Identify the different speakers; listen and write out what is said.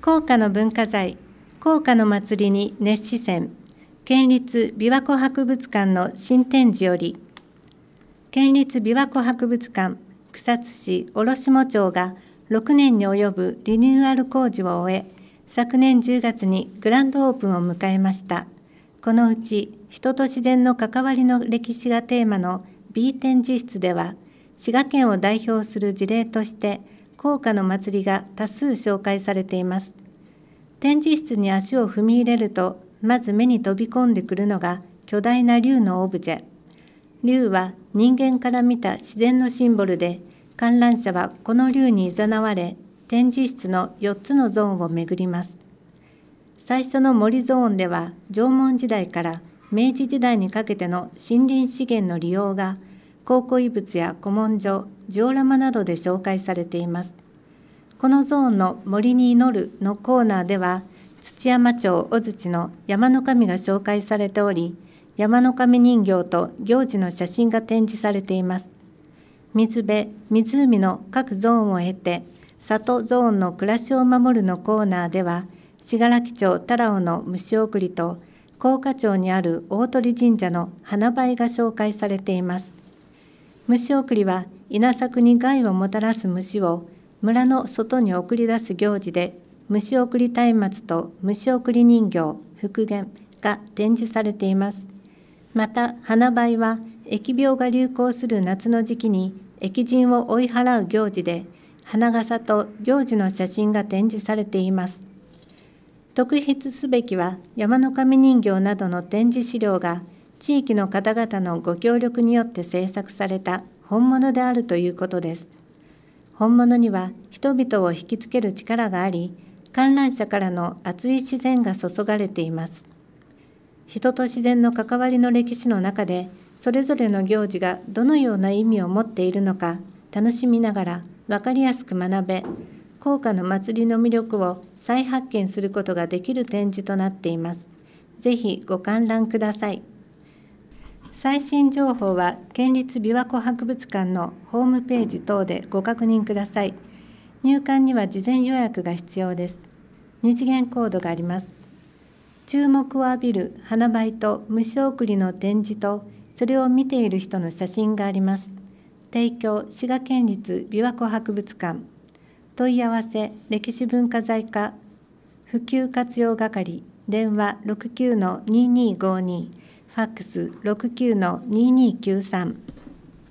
Speaker 1: 甲賀の文化財、甲賀の祭りに熱視線、県立琵琶湖博物館の新展示より、県立琵琶湖博物館草津市卸下町が6年に及ぶリニューアル工事を終え、昨年10月にグランドオープンを迎えました。このうち、人と自然の関わりの歴史がテーマの B 展示室では、滋賀県を代表する事例として、甲賀の祭りが多数紹介されています。展示室に足を踏み入れると、まず目に飛び込んでくるのが巨大な竜のオブジェ。竜は人間から見た自然のシンボルで、観覧車はこの竜に誘われ、展示室の4つのゾーンを巡ります。最初の森ゾーンでは、縄文時代から明治時代にかけての森林資源の利用が、考古遺物や古文書、ジオラマなどで紹介されています。このゾーンの森に祈るのコーナーでは、土山町小槌の山の神が紹介されており、山の神人形と行事の写真が展示されています。水辺、湖の各ゾーンを経て、里ゾーンの暮らしを守るのコーナーでは、信楽町多良の虫送りと、甲賀町にある大鳥神社の花映えが紹介されています。虫送りは、稲作に害をもたらす虫を村の外に送り出す行事で、虫送り松明と虫送り人形、復元が展示されています。また、花映えは、疫病が流行する夏の時期に疫神を追い払う行事で、花笠と行事の写真が展示されています。特筆すべきは、山の神人形などの展示資料が、地域の方々のご協力によって制作された本物であるということです。本物には人々を引きつける力があり、観覧車からの熱い視線が注がれています。人と自然の関わりの歴史の中で、それぞれの行事がどのような意味を持っているのか、楽しみながら分かりやすく学べ、甲賀の祭りの魅力を再発見することができる展示となっています。ぜひご観覧ください。最新情報は県立琵琶湖博物館のホームページ等でご確認ください。入館には事前予約が必要です。2次元コードがあります。注目を浴びる花映えと虫送りの展示と、それを見ている人の写真があります。提供、滋賀県立琵琶湖博物館。問い合わせ、歴史文化財課普及活用係、電話 69-2252、ファックス 69-2293。